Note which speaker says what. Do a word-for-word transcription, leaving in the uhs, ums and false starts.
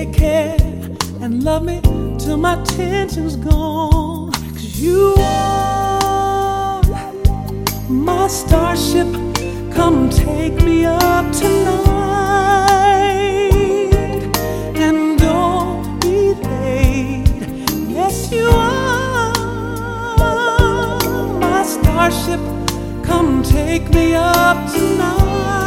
Speaker 1: take care and love me till my tension's gone. 'Cause you are my starship, come take me up tonight. And don't be late, yes you are my starship, come take me up tonight.